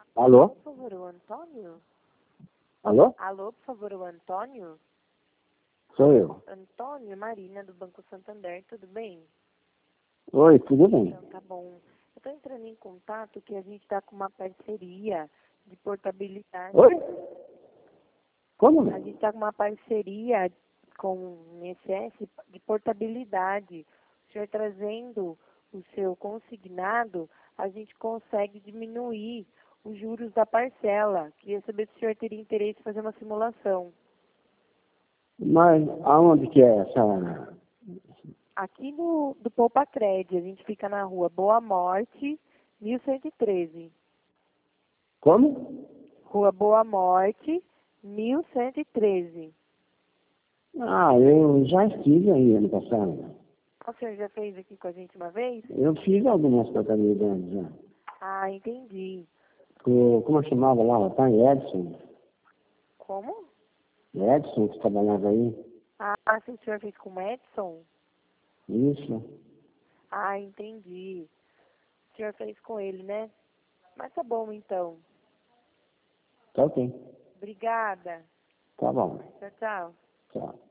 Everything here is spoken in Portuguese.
Alô? Por favor, o Antônio? Alô? Alô, por favor, o Antônio? Sou eu. Antônio, Marina, do Banco Santander, tudo bem? Oi, tudo bem? Então, tá bom. Eu estou entrando em contato que a gente está com uma parceria de portabilidade. Oi? Como? A gente está com uma parceria com o INSS de portabilidade. O senhor trazendo o seu consignado, a gente consegue diminuir os juros da parcela. Queria saber se o senhor teria interesse em fazer uma simulação. Mas aonde que é essa... Aqui do Poupa Cred, a gente fica na rua Boa Morte, 1113. Como? Rua Boa Morte, 1113. Ah, eu já estive aí ano passado. O senhor já fez aqui com a gente uma vez? Eu fiz algumas contabilidades já. Ah, entendi. Como eu chamava lá, o pai Edson. Como? Edson, que trabalhava aí. Ah, se o senhor fez com o Edson? Isso. Ah, entendi. O senhor fez com ele, né? Mas tá bom, então. Tá ok. Obrigada. Tá bom. Tchau, tchau. Tchau.